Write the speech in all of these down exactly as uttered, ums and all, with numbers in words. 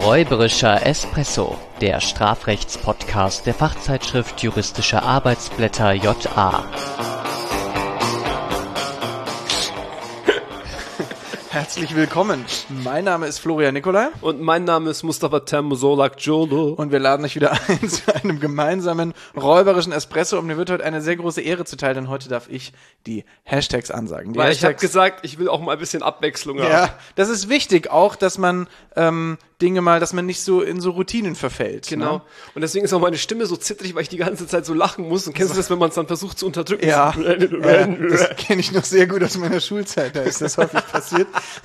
Räuberischer Espresso, der Strafrechtspodcast der Fachzeitschrift Juristische Arbeitsblätter J A. Herzlich willkommen. Mein Name ist Florian Nicolai. Und mein Name ist Mustafa Temmusolak Jolo. Und wir laden euch wieder ein zu einem gemeinsamen räuberischen Espresso. Und mir wird heute eine sehr große Ehre zuteil, denn heute darf ich die Hashtags ansagen. Die Weil Hashtags, ich habe gesagt, ich will auch mal ein bisschen Abwechslung haben. Ja, das ist wichtig auch, dass man ähm, Dinge mal, dass man nicht so in so Routinen verfällt. Genau. Ne? Und deswegen ist auch meine Stimme so zittrig, weil ich die ganze Zeit so lachen muss. Und kennst du das, wenn man es dann versucht zu unterdrücken? Ja, äh, das kenne ich noch sehr gut aus meiner Schulzeit. Da ist das häufig passiert.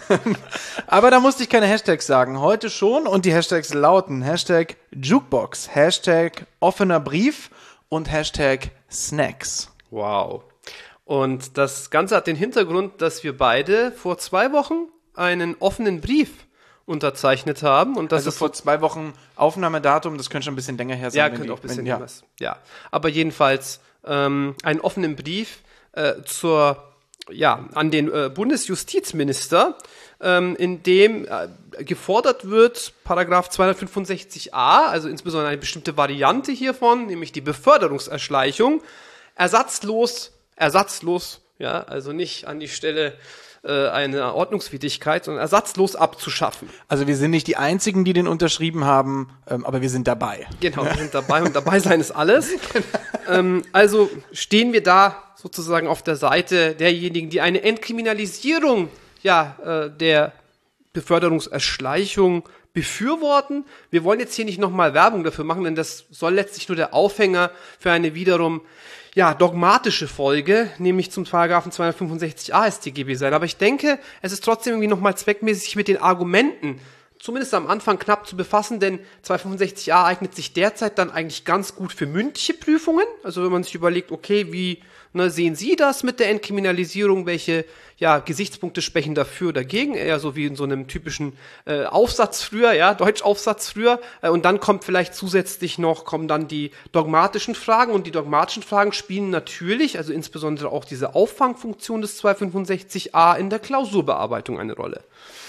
Aber da musste ich keine Hashtags sagen. Heute schon. Und die Hashtags lauten Hashtag Jukebox, Hashtag offener Brief und Hashtag Snacks. Wow. Und das Ganze hat den Hintergrund, dass wir beide vor zwei Wochen einen offenen Brief unterzeichnet haben. Und das also ist vor zwei Wochen Aufnahmedatum, das könnte schon ein bisschen länger her sein. Ja, wenn könnte die, auch ein bisschen wenn, ja. länger. Ja, aber jedenfalls ähm, einen offenen Brief äh, zur, ja, an den äh, Bundesjustizminister, ähm, in dem äh, gefordert wird, Paragraph zweihundertfünfundsechzig a, also insbesondere eine bestimmte Variante hiervon, nämlich die Beförderungserschleichung, ersatzlos, ersatzlos, ja, also nicht an die Stelle eine Ordnungswidrigkeit, sondern ersatzlos abzuschaffen. Also wir sind nicht die Einzigen, die den unterschrieben haben, ähm, aber wir sind dabei. Genau, wir sind dabei und dabei sein ist alles. ähm, also stehen wir da sozusagen auf der Seite derjenigen, die eine Entkriminalisierung ja, äh, der Beförderungserschleichung befürworten. Wir wollen jetzt hier nicht nochmal Werbung dafür machen, denn das soll letztlich nur der Aufhänger für eine wiederum ja, dogmatische Folge, nämlich zum Paragraphen zweihundertfünfundsechzig a S t G B sein. Aber ich denke, es ist trotzdem irgendwie nochmal zweckmäßig, sich mit den Argumenten zumindest am Anfang knapp zu befassen, denn zweihundertfünfundsechzig a eignet sich derzeit dann eigentlich ganz gut für mündliche Prüfungen. Also wenn man sich überlegt, okay, wie ne, sehen Sie das mit der Entkriminalisierung, welche ja, Gesichtspunkte sprechen dafür, dagegen, eher so wie in so einem typischen äh, Aufsatz früher, ja, Deutschaufsatz früher, äh, und dann kommt vielleicht zusätzlich noch, kommen dann die dogmatischen Fragen, und die dogmatischen Fragen spielen natürlich, also insbesondere auch diese Auffangfunktion des zweihundertfünfundsechzig a in der Klausurbearbeitung eine Rolle.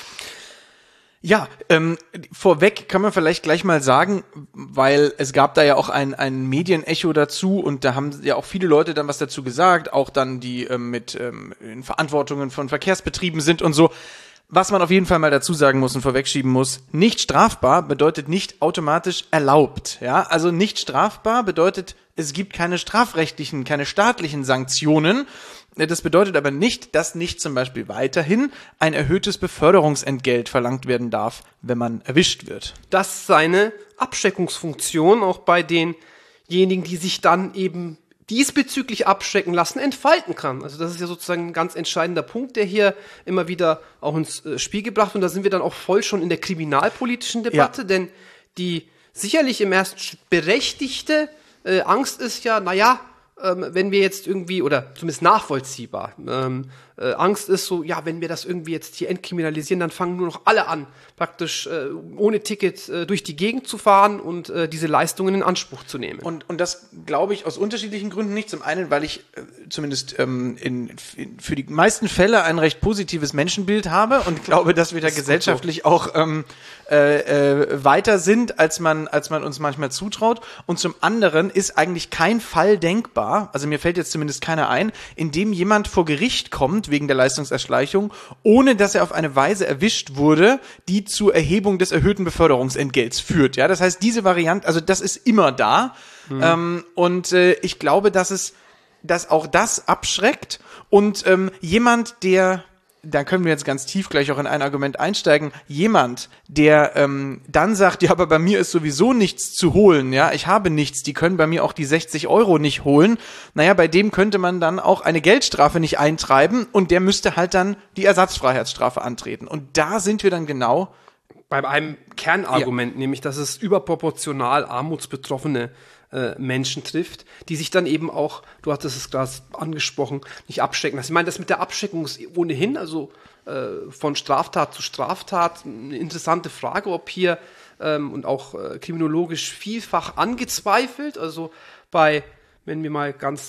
Ja, ähm, vorweg kann man vielleicht gleich mal sagen, weil es gab da ja auch ein, ein Medienecho dazu und da haben ja auch viele Leute dann was dazu gesagt, auch dann die ähm, mit ähm, in Verantwortungen von Verkehrsbetrieben sind und so. Was man auf jeden Fall mal dazu sagen muss und vorwegschieben muss, nicht strafbar bedeutet nicht automatisch erlaubt. Ja, also nicht strafbar bedeutet, es gibt keine strafrechtlichen, keine staatlichen Sanktionen. Das bedeutet aber nicht, dass nicht zum Beispiel weiterhin ein erhöhtes Beförderungsentgelt verlangt werden darf, wenn man erwischt wird. Das seine Abschreckungsfunktion auch bei denjenigen, die sich dann eben diesbezüglich abschrecken lassen, entfalten kann. Also das ist ja sozusagen ein ganz entscheidender Punkt, der hier immer wieder auch ins Spiel gebracht wird. Und da sind wir dann auch voll schon in der kriminalpolitischen Debatte, ja. Denn die sicherlich im ersten Schritt berechtigte äh, Angst ist ja, naja, ähm, wenn wir jetzt irgendwie, oder zumindest nachvollziehbar, ähm, äh, Angst ist so, ja, wenn wir das irgendwie jetzt hier entkriminalisieren, dann fangen nur noch alle an, praktisch äh, ohne Ticket äh, durch die Gegend zu fahren und äh, diese Leistungen in Anspruch zu nehmen. Und und das glaube ich aus unterschiedlichen Gründen nicht. Zum einen, weil ich äh, zumindest ähm, in, in für die meisten Fälle ein recht positives Menschenbild habe und glaube, dass wir da gesellschaftlich so. auch ähm, äh, äh, weiter sind, als man als man uns manchmal zutraut. Und zum anderen ist eigentlich kein Fall denkbar, also mir fällt jetzt zumindest keiner ein, in dem jemand vor Gericht kommt wegen der Leistungserschleichung, ohne dass er auf eine Weise erwischt wurde, die zur Erhebung des erhöhten Beförderungsentgelts führt. Ja, das heißt, diese Variante, also das ist immer da. Mhm. Ähm, und äh, ich glaube, dass es, dass auch das abschreckt und ähm, jemand, der da können wir jetzt ganz tief gleich auch in ein Argument einsteigen. Jemand, der ähm, dann sagt, ja, aber bei mir ist sowieso nichts zu holen, ja, ich habe nichts, die können bei mir auch die sechzig Euro nicht holen. Naja, bei dem könnte man dann auch eine Geldstrafe nicht eintreiben und der müsste halt dann die Ersatzfreiheitsstrafe antreten. Und da sind wir dann genau bei einem Kernargument, ja. Nämlich, dass es überproportional armutsbetroffene äh, Menschen trifft, die sich dann eben auch, du hattest es gerade angesprochen, nicht abschrecken lassen. Ich meine, das mit der Abschreckung ist ohnehin, also äh, von Straftat zu Straftat, eine interessante Frage, ob hier ähm, und auch äh, kriminologisch vielfach angezweifelt, also bei, wenn wir mal ganz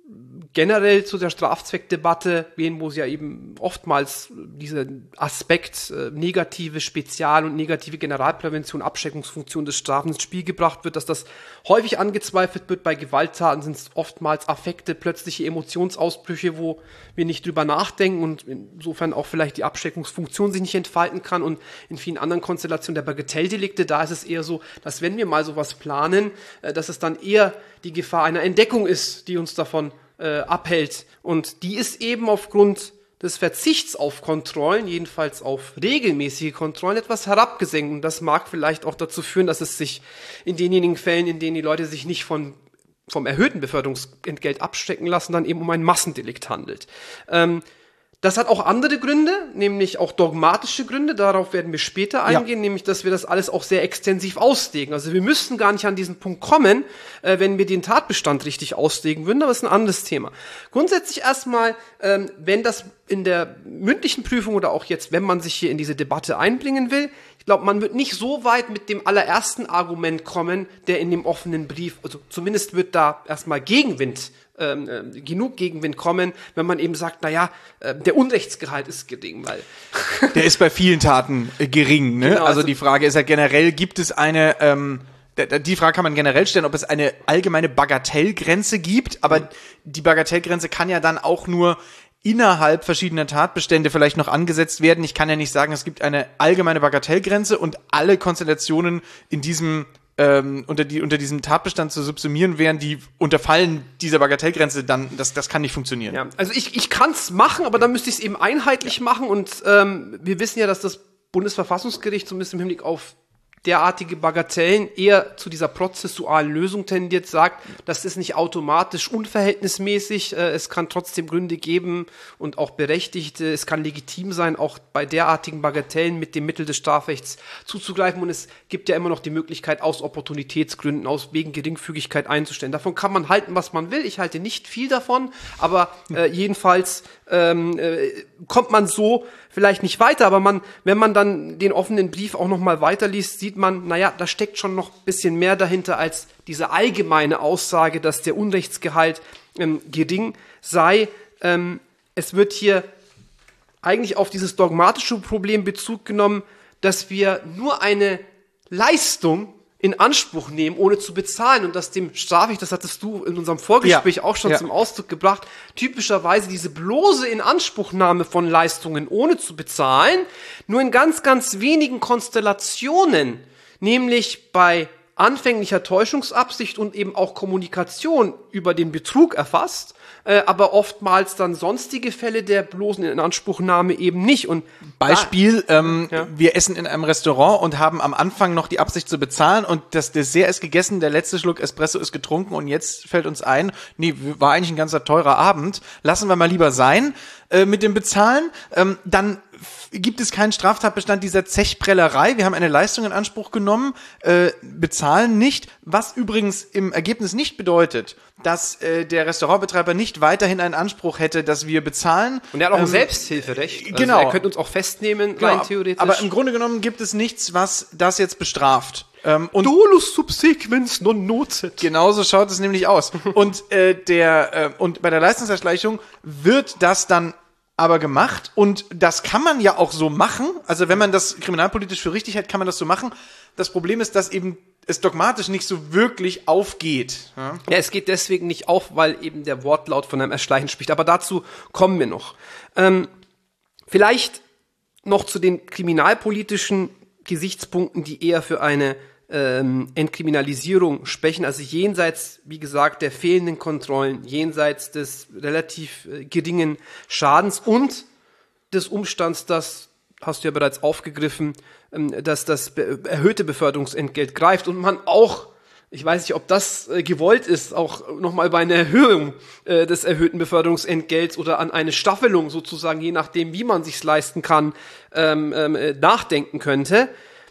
generell zu der Strafzweckdebatte gehen, wo es ja eben oftmals dieser Aspekt äh, negative Spezial- und negative Generalprävention, Abschreckungsfunktion des Strafens ins Spiel gebracht wird, dass das häufig angezweifelt wird. Bei Gewalttaten sind es oftmals Affekte, plötzliche Emotionsausbrüche, wo wir nicht drüber nachdenken und insofern auch vielleicht die Abschreckungsfunktion sich nicht entfalten kann. Und in vielen anderen Konstellationen der Bagatelldelikte, da ist es eher so, dass wenn wir mal sowas planen, äh, dass es dann eher die Gefahr einer Entdeckung ist, die uns davon Äh, abhält. Und die ist eben aufgrund des Verzichts auf Kontrollen, jedenfalls auf regelmäßige Kontrollen, etwas herabgesenkt. Und das mag vielleicht auch dazu führen, dass es sich in denjenigen Fällen, in denen die Leute sich nicht von, vom erhöhten Beförderungsentgelt abschrecken lassen, dann eben um ein Massendelikt handelt. Ähm, Das hat auch andere Gründe, nämlich auch dogmatische Gründe, darauf werden wir später eingehen, ja. Nämlich, dass wir das alles auch sehr extensiv auslegen. Also wir müssten gar nicht an diesen Punkt kommen, äh, wenn wir den Tatbestand richtig auslegen würden, aber das ist ein anderes Thema. Grundsätzlich erstmal, ähm, wenn das in der mündlichen Prüfung oder auch jetzt, wenn man sich hier in diese Debatte einbringen will, ich glaube, man wird nicht so weit mit dem allerersten Argument kommen, der in dem offenen Brief, also zumindest wird da erstmal Gegenwind Ähm, äh, genug Gegenwind kommen, wenn man eben sagt, naja, äh, der Unrechtsgehalt ist gering, weil der ist bei vielen Taten äh, gering, ne? Genau, also, also die Frage ist ja generell, gibt es eine, ähm, die Frage kann man generell stellen, ob es eine allgemeine Bagatellgrenze gibt, aber mhm. die Bagatellgrenze kann ja dann auch nur innerhalb verschiedener Tatbestände vielleicht noch angesetzt werden. Ich kann ja nicht sagen, es gibt eine allgemeine Bagatellgrenze und alle Konstellationen in diesem Ähm, unter, die, unter diesem Tatbestand zu subsumieren wären, die unterfallen dieser Bagatellgrenze, dann, das, das kann nicht funktionieren. Ja, also ich, ich kann es machen, aber dann müsste ich es eben einheitlich ja. machen und ähm, wir wissen ja, dass das Bundesverfassungsgericht zumindest im Hinblick auf derartige Bagatellen eher zu dieser prozessualen Lösung tendiert, sagt, das ist nicht automatisch unverhältnismäßig, äh, es kann trotzdem Gründe geben und auch berechtigte, es kann legitim sein, auch bei derartigen Bagatellen mit dem Mittel des Strafrechts zuzugreifen und es gibt ja immer noch die Möglichkeit, aus Opportunitätsgründen, aus wegen Geringfügigkeit einzustellen. Davon kann man halten, was man will, ich halte nicht viel davon, aber äh, jedenfalls ähm, äh, kommt man so vielleicht nicht weiter, aber man, wenn man dann den offenen Brief auch noch mal weiterliest, sieht man, naja, da steckt schon noch ein bisschen mehr dahinter als diese allgemeine Aussage, dass der Unrechtsgehalt ähm, gering sei. Ähm, es wird hier eigentlich auf dieses dogmatische Problem Bezug genommen, dass wir nur eine Leistung in Anspruch nehmen, ohne zu bezahlen und dass dem Strafrecht, das hattest du in unserem Vorgespräch ja. auch schon ja. zum Ausdruck gebracht, typischerweise diese bloße Inanspruchnahme von Leistungen ohne zu bezahlen, nur in ganz, ganz wenigen Konstellationen, nämlich bei anfänglicher Täuschungsabsicht und eben auch Kommunikation über den Betrug erfasst, äh, aber oftmals dann sonstige Fälle der bloßen Inanspruchnahme eben nicht. Und Beispiel, da, ähm, ja. wir essen in einem Restaurant und haben am Anfang noch die Absicht zu bezahlen und das Dessert ist gegessen, der letzte Schluck Espresso ist getrunken und jetzt fällt uns ein, nee, war eigentlich ein ganzer teurer Abend, lassen wir mal lieber sein äh, mit dem Bezahlen, ähm, dann gibt es keinen Straftatbestand dieser Zechprellerei. Wir haben eine Leistung in Anspruch genommen, äh, bezahlen nicht, was übrigens im Ergebnis nicht bedeutet, dass äh, der Restaurantbetreiber nicht weiterhin einen Anspruch hätte, dass wir bezahlen. Und er hat auch ähm, ein Selbsthilferecht. Also genau. Er könnte uns auch festnehmen, genau. rein theoretisch. Aber im Grunde genommen gibt es nichts, was das jetzt bestraft. Ähm, und Dolus subsequens non nocet. Genauso schaut es nämlich aus. Und äh, der äh, und bei der Leistungserschleichung wird das dann aber gemacht und das kann man ja auch so machen, also wenn man das kriminalpolitisch für richtig hält, kann man das so machen. Das Problem ist, dass eben es dogmatisch nicht so wirklich aufgeht. Ja, ja es geht deswegen nicht auf, weil eben der Wortlaut von einem Erschleichen spricht, aber dazu kommen wir noch. Ähm, vielleicht noch zu den kriminalpolitischen Gesichtspunkten, die eher für eine Ähm, Entkriminalisierung sprechen, also jenseits, wie gesagt, der fehlenden Kontrollen, jenseits des relativ äh, geringen Schadens und des Umstands, das hast du ja bereits aufgegriffen, ähm, dass das be- erhöhte Beförderungsentgelt greift und man auch, ich weiß nicht, ob das äh, gewollt ist, auch nochmal bei einer Erhöhung äh, des erhöhten Beförderungsentgelts oder an eine Staffelung sozusagen, je nachdem, wie man sich's leisten kann, ähm, äh, nachdenken könnte.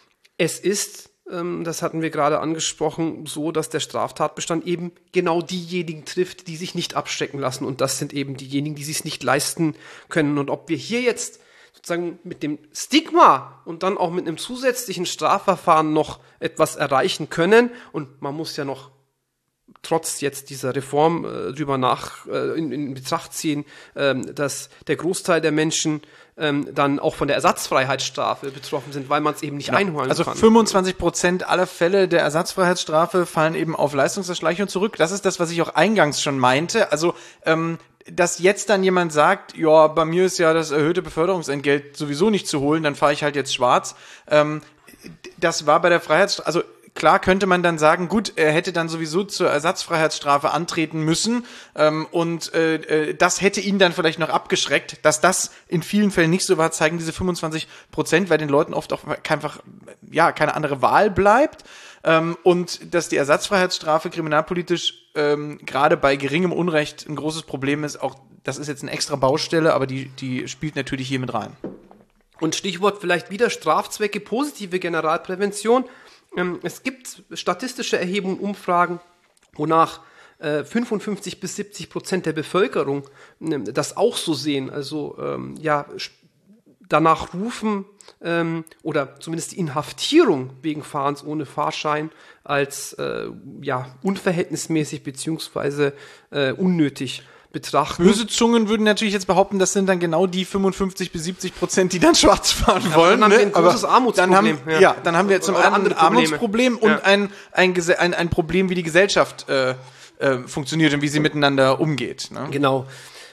Es ist das hatten wir gerade angesprochen, so, dass der Straftatbestand eben genau diejenigen trifft, die sich nicht abschrecken lassen. Und das sind eben diejenigen, die sich es nicht leisten können. Und ob wir hier jetzt sozusagen mit dem Stigma und dann auch mit einem zusätzlichen Strafverfahren noch etwas erreichen können, und man muss ja noch trotz jetzt dieser Reform äh, drüber nach äh, in, in Betracht ziehen, ähm, dass der Großteil der Menschen ähm, dann auch von der Ersatzfreiheitsstrafe betroffen sind, weil man es eben nicht ja. einholen also kann. Also fünfundzwanzig Prozent aller Fälle der Ersatzfreiheitsstrafe fallen eben auf Leistungserschleichung zurück. Das ist das, was ich auch eingangs schon meinte. Also ähm, dass jetzt dann jemand sagt, ja, bei mir ist ja das erhöhte Beförderungsentgelt sowieso nicht zu holen, dann fahre ich halt jetzt schwarz. Ähm, das war bei der Freiheitsstrafe, also klar könnte man dann sagen, gut, er hätte dann sowieso zur Ersatzfreiheitsstrafe antreten müssen ähm, und äh, das hätte ihn dann vielleicht noch abgeschreckt. Dass das in vielen Fällen nicht so war, zeigen diese fünfundzwanzig Prozent, weil den Leuten oft auch einfach ja keine andere Wahl bleibt ähm, und dass die Ersatzfreiheitsstrafe kriminalpolitisch ähm, gerade bei geringem Unrecht ein großes Problem ist. Auch das ist jetzt eine extra Baustelle, aber die die spielt natürlich hier mit rein. Und Stichwort vielleicht wieder Strafzwecke, positive Generalprävention. Es gibt statistische Erhebungen, Umfragen, wonach äh, fünfundfünfzig bis siebzig Prozent der Bevölkerung äh, das auch so sehen, also ähm, ja danach rufen ähm, oder zumindest die Inhaftierung wegen Fahrens ohne Fahrschein als äh, ja unverhältnismäßig beziehungsweise äh, unnötig betrachten. Böse Zungen würden natürlich jetzt behaupten, das sind dann genau die fünfundfünfzig bis siebzig Prozent, die dann schwarz fahren ja, wollen. Dann haben ne? wir ein großes Armutsproblem. Dann haben, ja. ja, dann haben wir zum Oder einen ein Armutsproblem und ja. ein, ein, ein, ein Problem, wie die Gesellschaft äh, äh, funktioniert und wie sie miteinander umgeht. Ne? Genau.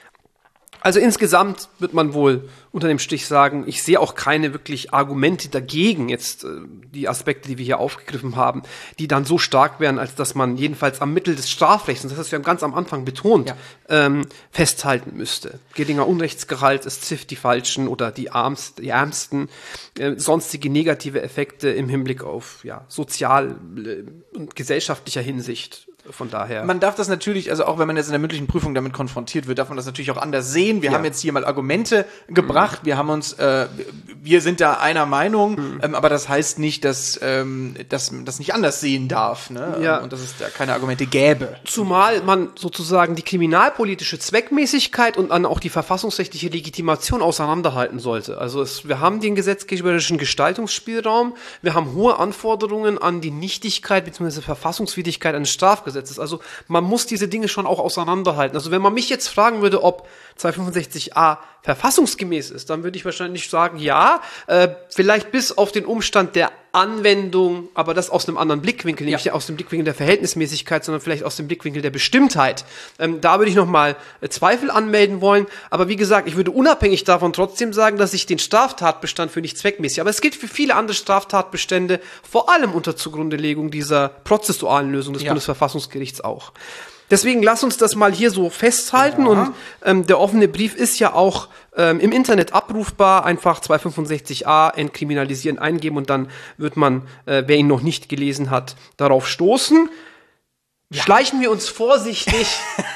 Also insgesamt wird man wohl unter dem Strich sagen, ich sehe auch keine wirklich Argumente dagegen, jetzt äh, die Aspekte, die wir hier aufgegriffen haben, die dann so stark wären, als dass man jedenfalls am Mittel des Strafrechts, und das hast du ja ganz am Anfang betont, ja. ähm, festhalten müsste. Geringer Unrechtsgehalt, es trifft die Falschen oder die, Armst, die Ärmsten, äh, sonstige negative Effekte im Hinblick auf ja, sozial äh, und gesellschaftlicher Hinsicht. Von daher. Man darf das natürlich, also auch wenn man jetzt in der mündlichen Prüfung damit konfrontiert wird, darf man das natürlich auch anders sehen. Wir ja. haben jetzt hier mal Argumente gebracht. Mhm. Wir haben uns, äh, wir sind da einer Meinung, mhm. ähm, aber das heißt nicht, dass, ähm, dass man das nicht anders sehen darf, ne? Ja. Und dass es da keine Argumente gäbe. Zumal man sozusagen die kriminalpolitische Zweckmäßigkeit und dann auch die verfassungsrechtliche Legitimation auseinanderhalten sollte. Also es, wir haben den gesetzgeberischen Gestaltungsspielraum, wir haben hohe Anforderungen an die Nichtigkeit bzw. Verfassungswidrigkeit eines Strafgesetzes. Also man muss diese Dinge schon auch auseinanderhalten. Also wenn man mich jetzt fragen würde, ob zweihundertfünfundsechzig a verfassungsgemäß ist, dann würde ich wahrscheinlich sagen, ja, äh, vielleicht bis auf den Umstand der Anwendung, aber das aus einem anderen Blickwinkel, ja. nicht aus dem Blickwinkel der Verhältnismäßigkeit, sondern vielleicht aus dem Blickwinkel der Bestimmtheit. Ähm, da würde ich nochmal äh, Zweifel anmelden wollen, aber wie gesagt, ich würde unabhängig davon trotzdem sagen, dass ich den Straftatbestand für nicht zweckmäßig, aber es gilt für viele andere Straftatbestände, vor allem unter Zugrundelegung dieser prozessualen Lösung des ja. Bundesverfassungsgerichts auch. Deswegen lass uns das mal hier so festhalten ja. und ähm, der offene Brief ist ja auch ähm, im Internet abrufbar, einfach zweihundertfünfundsechzig a entkriminalisieren eingeben und dann wird man, äh, wer ihn noch nicht gelesen hat, darauf stoßen. Ja. Schleichen wir uns vorsichtig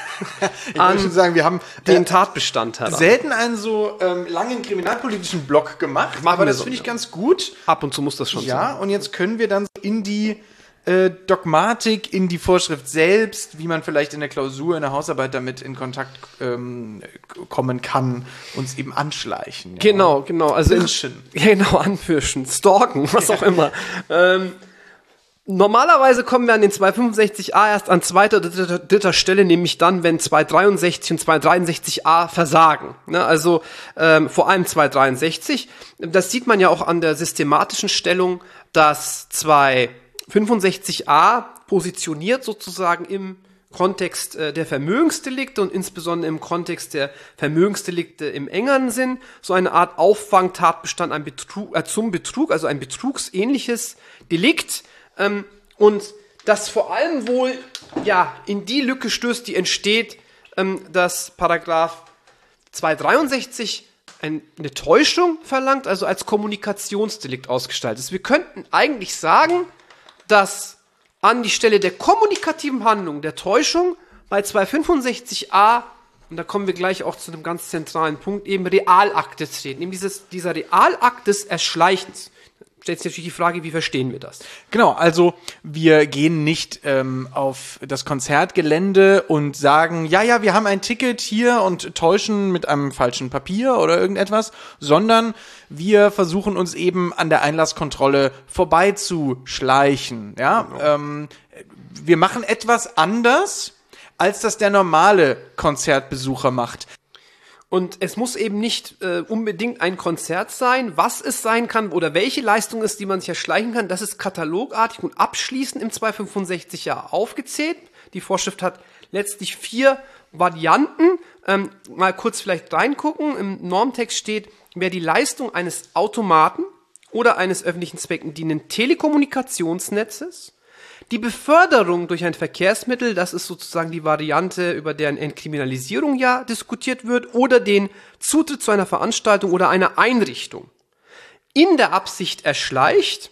ich an schon sagen, wir haben den Tatbestand heran. Selten einen so ähm, langen kriminalpolitischen Block gemacht, Machen aber das so, finde ich ja. ganz gut. Ab und zu muss das schon ja, sein. Ja, und jetzt können wir dann in die Äh, Dogmatik, in die Vorschrift selbst, wie man vielleicht in der Klausur, in der Hausarbeit damit in Kontakt ähm, kommen kann, uns eben anschleichen. Ja. Genau, genau. Also Pirschen. In, genau, anpirschen, stalken, was auch immer. ähm, normalerweise kommen wir an den zweihundertfünfundsechzig a erst an zweiter oder dritter, dritter Stelle, nämlich dann, wenn zweihundertdreiundsechzig und zweihundertdreiundsechzig a versagen. Ne, also ähm, vor allem zweihundertdreiundsechzig. Das sieht man ja auch an der systematischen Stellung, dass zwei fünfundsechzig a positioniert sozusagen im Kontext äh, der Vermögensdelikte und insbesondere im Kontext der Vermögensdelikte im engeren Sinn so eine Art Auffangtatbestand ein Betrug, äh, zum Betrug, also ein betrugsähnliches Delikt ähm, und das vor allem wohl ja in die Lücke stößt, die entsteht, ähm, dass Paragraph zweihundertdreiundsechzig eine Täuschung verlangt, also als Kommunikationsdelikt ausgestaltet ist. Wir könnten eigentlich sagen, dass an die Stelle der kommunikativen Handlung, der Täuschung, bei zweihundertfünfundsechzig a, und da kommen wir gleich auch zu einem ganz zentralen Punkt, eben Realakte treten, eben dieses, dieser Realakt des Erschleichens. stellt sich natürlich die Frage, wie verstehen wir das? Genau, also wir gehen nicht ähm, auf das Konzertgelände und sagen, ja, ja, wir haben ein Ticket hier und täuschen mit einem falschen Papier oder irgendetwas, sondern wir versuchen uns eben an der Einlasskontrolle vorbeizuschleichen. Ja, genau. ähm, wir machen etwas anders, als das der normale Konzertbesucher macht. Und es muss eben nicht äh, unbedingt ein Konzert sein. Was es sein kann oder welche Leistung ist, die man sich erschleichen kann, das ist katalogartig und abschließend im zweihundertfünfundsechzig a aufgezählt. Die Vorschrift hat letztlich vier Varianten. Ähm, mal kurz vielleicht reingucken. Im Normtext steht, wer die Leistung eines Automaten oder eines öffentlichen Zwecken dienenden Telekommunikationsnetzes, die Beförderung durch ein Verkehrsmittel, das ist sozusagen die Variante, über deren Entkriminalisierung ja diskutiert wird, oder den Zutritt zu einer Veranstaltung oder einer Einrichtung in der Absicht erschleicht.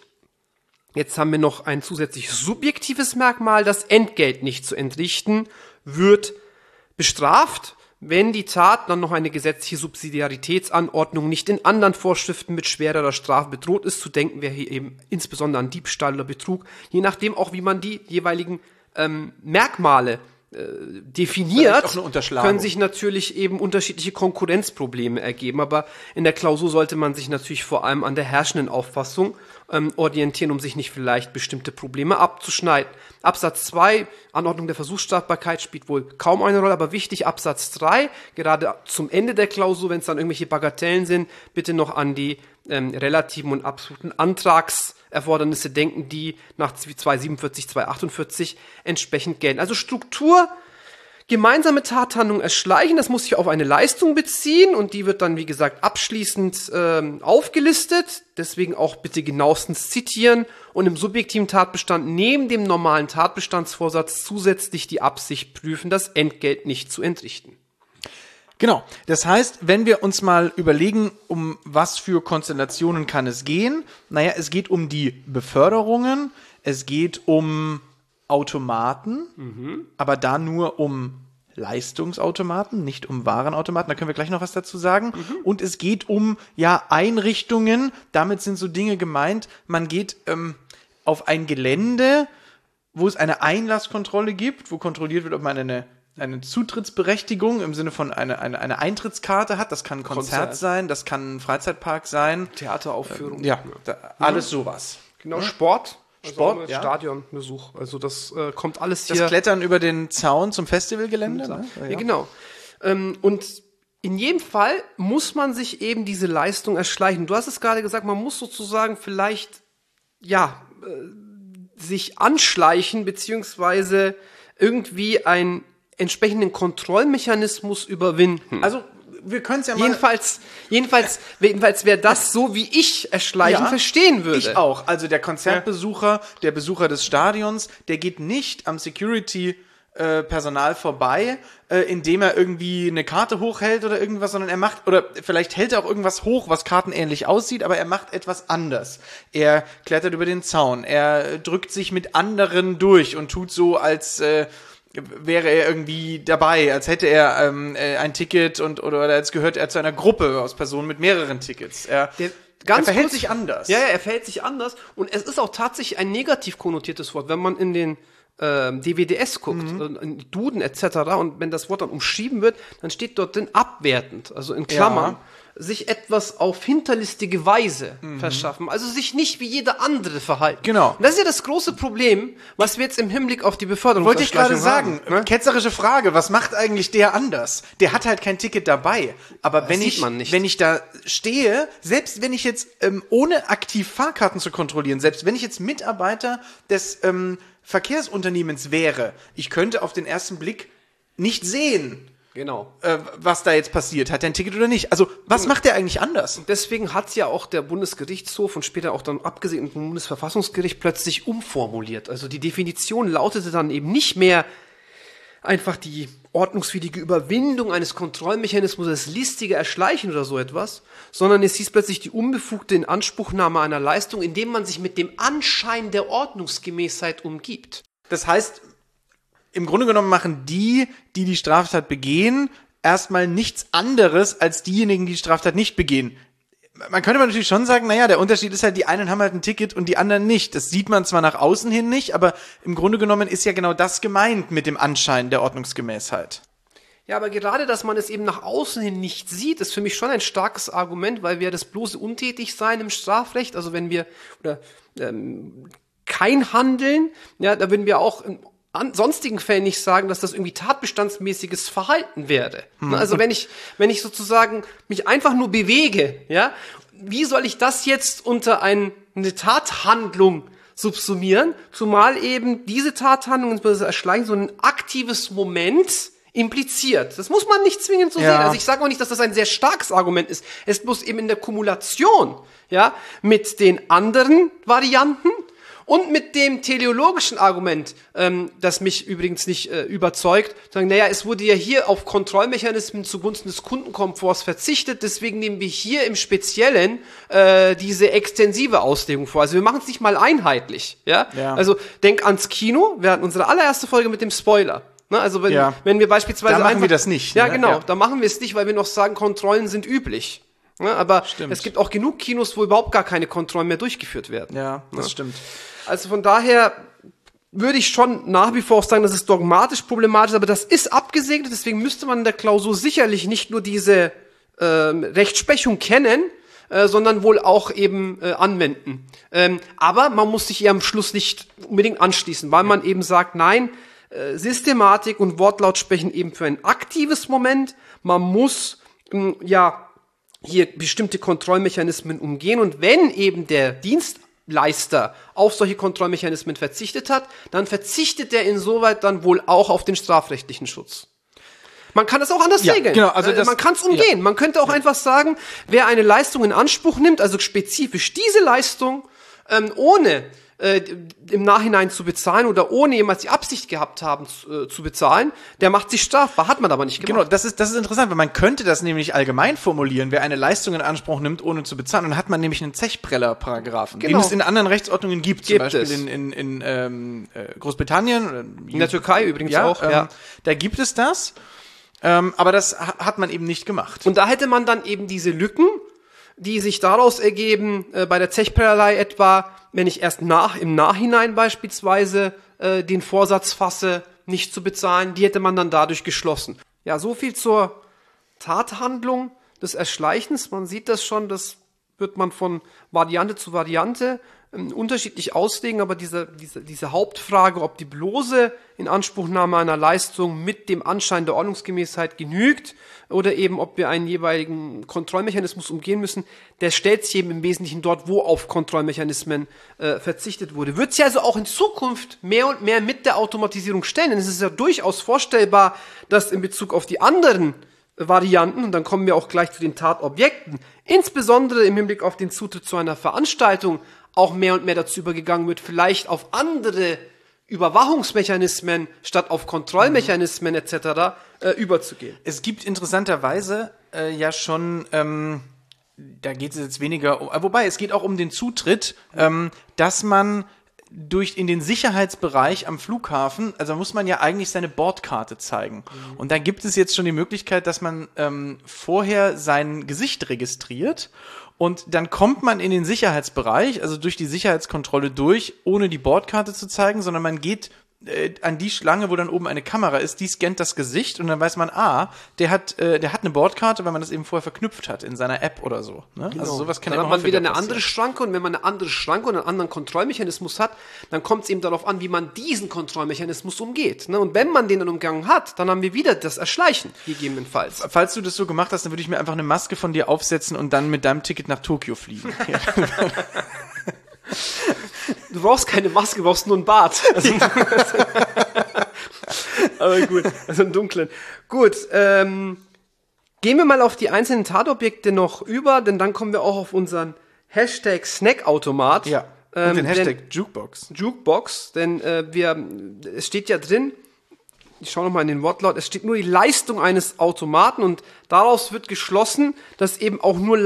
Jetzt haben wir noch ein zusätzliches subjektives Merkmal, das Entgelt nicht zu entrichten, wird bestraft, wenn die Tat dann noch eine gesetzliche Subsidiaritätsanordnung nicht in anderen Vorschriften mit schwererer Strafe bedroht ist. Zu denken wäre hier eben insbesondere an Diebstahl oder Betrug, je nachdem auch, wie man die jeweiligen ähm, Merkmale äh, definiert, können sich natürlich eben unterschiedliche Konkurrenzprobleme ergeben. Aber in der Klausur sollte man sich natürlich vor allem an der herrschenden Auffassung ähm, orientieren, um sich nicht vielleicht bestimmte Probleme abzuschneiden. Absatz zwei, Anordnung der Versuchsstrafbarkeit, spielt wohl kaum eine Rolle, aber wichtig, Absatz drei, gerade zum Ende der Klausur, wenn es dann irgendwelche Bagatellen sind, bitte noch an die ähm, relativen und absoluten Antragserfordernisse denken, die nach zweihundertsiebenundvierzig, zweihundertachtundvierzig entsprechend gelten. Also Struktur, gemeinsame Tathandlung erschleichen, das muss sich auf eine Leistung beziehen und die wird dann, wie gesagt, abschließend ähm, aufgelistet. Deswegen auch bitte genauestens zitieren und im subjektiven Tatbestand neben dem normalen Tatbestandsvorsatz zusätzlich die Absicht prüfen, das Entgelt nicht zu entrichten. Genau. Das heißt, wenn wir uns mal überlegen, um was für Konstellationen kann es gehen? Naja, es geht um die Beförderungen, es geht um Automaten, mhm. aber da nur um Leistungsautomaten, nicht um Warenautomaten, da können wir gleich noch was dazu sagen. Mhm. Und es geht um ja Einrichtungen, damit sind so Dinge gemeint, man geht ähm, auf ein Gelände, wo es eine Einlasskontrolle gibt, wo kontrolliert wird, ob man eine eine Zutrittsberechtigung im Sinne von eine, eine, eine Eintrittskarte hat, das kann ein Konzert, Konzert sein, das kann ein Freizeitpark sein. Theateraufführung. Ähm, ja, da, alles mhm. sowas. Genau, Sport. Sport, also ja. Stadionbesuch. Also das äh, kommt alles hier. Das Klettern über den Zaun zum Festivalgelände. Ne? Ja, ja, genau. Ähm, und in jedem Fall muss man sich eben diese Leistung erschleichen. Du hast es gerade gesagt, man muss sozusagen vielleicht, ja, äh, sich anschleichen, beziehungsweise irgendwie einen entsprechenden Kontrollmechanismus überwinden. Also, wir können es ja mal... Jedenfalls, jedenfalls, jedenfalls wäre das so, wie ich Erschleichen ja, verstehen würde. Ich auch. Also der Konzertbesucher, ja. der Besucher des Stadions, der geht nicht am Security-Personal äh, vorbei, äh, indem er irgendwie eine Karte hochhält oder irgendwas, sondern er macht, oder vielleicht hält er auch irgendwas hoch, was kartenähnlich aussieht, aber er macht etwas anders. Er klettert über den Zaun, er drückt sich mit anderen durch und tut so, als... Äh, wäre er irgendwie dabei, als hätte er ähm, äh, ein Ticket und oder, oder als gehört er zu einer Gruppe aus Personen mit mehreren Tickets. Er, Der, ganz er verhält kurz, sich anders. Ja, ja, er verhält sich anders und es ist auch tatsächlich ein negativ konnotiertes Wort, wenn man in den ähm, D W D S guckt, mhm. in Duden et cetera und wenn das Wort dann umschrieben wird, dann steht dort drin abwertend, also in Klammern. Ja. Sich etwas auf hinterlistige Weise mhm. verschaffen, also sich nicht wie jeder andere verhalten. Genau. Und das ist ja das große Problem, was wir jetzt im Hinblick auf die Beförderung Wollte ich gerade sagen, ne? Ketzerische Frage, was macht eigentlich der anders? Der hat halt kein Ticket dabei, aber das wenn ich wenn ich da stehe, selbst wenn ich jetzt ähm, ohne aktiv Fahrkarten zu kontrollieren, selbst wenn ich jetzt Mitarbeiter des ähm, Verkehrsunternehmens wäre, ich könnte auf den ersten Blick nicht sehen, Genau. Äh, was da jetzt passiert. Hat er ein Ticket oder nicht? Also, was mhm. macht der eigentlich anders? Und deswegen hat ja auch der Bundesgerichtshof und später auch dann abgesehen vom Bundesverfassungsgericht plötzlich umformuliert. Also die Definition lautete dann eben nicht mehr einfach die ordnungswidrige Überwindung eines Kontrollmechanismus, das listige Erschleichen oder so etwas, sondern es hieß plötzlich die unbefugte Inanspruchnahme einer Leistung, indem man sich mit dem Anschein der Ordnungsgemäßheit umgibt. Das heißt, im Grunde genommen machen die, die die Straftat begehen, erstmal nichts anderes als diejenigen, die die Straftat nicht begehen. man könnte aber natürlich schon sagen, naja, der Unterschied ist halt, die einen haben halt ein Ticket und die anderen nicht. Das sieht man zwar nach außen hin nicht, aber im Grunde genommen ist ja genau das gemeint mit dem Anschein der Ordnungsgemäßheit. Ja, aber gerade, dass man es eben nach außen hin nicht sieht, ist für mich schon ein starkes Argument, weil wir das bloße Untätigsein im Strafrecht, also wenn wir, oder ähm, kein Handeln, ja, da würden wir auch in an sonstigen Fällen nicht sagen, dass das irgendwie tatbestandsmäßiges Verhalten wäre. Hm. Also wenn ich, wenn ich sozusagen mich einfach nur bewege, ja, wie soll ich das jetzt unter ein, eine Tathandlung subsumieren, zumal eben diese Tathandlung, insbesondere das Erschleichen, so ein aktives Moment impliziert. Das muss man nicht zwingend so ja. sehen. Also ich sage auch nicht, dass das ein sehr starkes Argument ist. Es muss eben in der Kumulation, ja, mit den anderen Varianten und mit dem teleologischen Argument, ähm, das mich übrigens nicht äh, überzeugt, sagen, naja, es wurde ja hier auf Kontrollmechanismen zugunsten des Kundenkomforts verzichtet, deswegen nehmen wir hier im Speziellen äh, diese extensive Auslegung vor. Also wir machen es nicht mal einheitlich. Ja? Ja. Also denk ans Kino, wir hatten unsere allererste Folge mit dem Spoiler. Ne, also wenn, ja. wenn wir beispielsweise da machen einfach, wir das nicht. Ja, ne? genau, ja. da machen wir es nicht, weil wir noch sagen, Kontrollen sind üblich. Ne, aber stimmt. Es gibt auch genug Kinos, wo überhaupt gar keine Kontrollen mehr durchgeführt werden. Ja, das ne? stimmt. Also von daher würde ich schon nach wie vor auch sagen, das ist dogmatisch problematisch, aber das ist abgesegnet, deswegen müsste man in der Klausur sicherlich nicht nur diese ähm, Rechtsprechung kennen, äh, sondern wohl auch eben äh, anwenden. Ähm, aber man muss sich ihr am Schluss nicht unbedingt anschließen, weil man eben sagt, nein, äh, Systematik und Wortlaut sprechen eben für ein aktives Moment. Man muss ähm, ja hier bestimmte Kontrollmechanismen umgehen und wenn eben der Dienstleister auf solche Kontrollmechanismen verzichtet hat, dann verzichtet er insoweit dann wohl auch auf den strafrechtlichen Schutz. Man kann das auch anders ja, regeln. Genau, also das, man kann es umgehen. Ja. Man könnte auch ja. einfach sagen, wer eine Leistung in Anspruch nimmt, also spezifisch diese Leistung, ähm, ohne äh, im Nachhinein zu bezahlen oder ohne jemals die Absicht gehabt haben zu, äh, zu bezahlen, der macht sich strafbar. Hat man aber nicht gemacht. Genau, das ist, das ist interessant, weil man könnte das nämlich allgemein formulieren, wer eine Leistung in Anspruch nimmt, ohne zu bezahlen. Dann hat man nämlich einen Zechpreller-Paragraphen, genau. den es in anderen Rechtsordnungen gibt. Gibt zum Beispiel es. in, in, in ähm, Großbritannien. Oder in der Türkei übrigens ja, auch. Ähm, ja. Da gibt es das. Ähm, aber das ha- hat man eben nicht gemacht. Und da hätte man dann eben diese Lücken, die sich daraus ergeben, äh, bei der Zechprellerei etwa, wenn ich erst nach im Nachhinein beispielsweise äh, den Vorsatz fasse, nicht zu bezahlen, die hätte man dann dadurch geschlossen. Ja, so viel zur Tathandlung des Erschleichens. Man sieht das schon, das wird man von Variante zu Variante ähm, unterschiedlich auslegen, aber diese, diese, diese Hauptfrage, ob die bloße Inanspruchnahme einer Leistung mit dem Anschein der Ordnungsgemäßheit genügt oder eben, ob wir einen jeweiligen Kontrollmechanismus umgehen müssen, der stellt sich eben im Wesentlichen dort, wo auf Kontrollmechanismen äh, verzichtet wurde. Wird sich also auch in Zukunft mehr und mehr mit der Automatisierung stellen, denn es ist ja durchaus vorstellbar, dass in Bezug auf die anderen Varianten, und dann kommen wir auch gleich zu den Tatobjekten, insbesondere im Hinblick auf den Zutritt zu einer Veranstaltung, auch mehr und mehr dazu übergegangen wird, vielleicht auf andere Überwachungsmechanismen statt auf Kontrollmechanismen et cetera äh, überzugehen. Es gibt interessanterweise äh, ja schon, ähm, da geht es jetzt weniger um, wobei es geht auch um den Zutritt, ähm, dass man durch in den Sicherheitsbereich am Flughafen, also muss man ja eigentlich seine Bordkarte zeigen. Mhm. Und da gibt es jetzt schon die Möglichkeit, dass man ähm, vorher sein Gesicht registriert und dann kommt man in den Sicherheitsbereich, also durch die Sicherheitskontrolle durch, ohne die Bordkarte zu zeigen, sondern man geht äh, an die Schlange, wo dann oben eine Kamera ist, die scannt das Gesicht und dann weiß man, ah, der hat äh, der hat eine Bordkarte, weil man das eben vorher verknüpft hat in seiner App oder so. Ne? Genau. Also sowas kann dann ja hat man wieder eine passieren. andere Schranke und wenn man eine andere Schranke und einen anderen Kontrollmechanismus hat, dann kommt es eben darauf an, wie man diesen Kontrollmechanismus umgeht. Ne? Und wenn man den dann umgangen hat, dann haben wir wieder das Erschleichen, gegebenenfalls. Falls du das so gemacht hast, dann würde ich mir einfach eine Maske von dir aufsetzen und dann mit deinem Ticket nach Tokio fliegen. Du brauchst keine Maske, du brauchst nur einen Bart. Also, ja. Aber gut, also einen dunklen. Gut, ähm, gehen wir mal auf die einzelnen Tatobjekte noch über, denn dann kommen wir auch auf unseren Hashtag Snackautomat. Ja, und ähm, den Hashtag denn, Jukebox. Jukebox, denn äh, wir, es steht ja drin, ich schaue nochmal in den Wortlaut, es steht nur die Leistung eines Automaten und daraus wird geschlossen, dass eben auch nur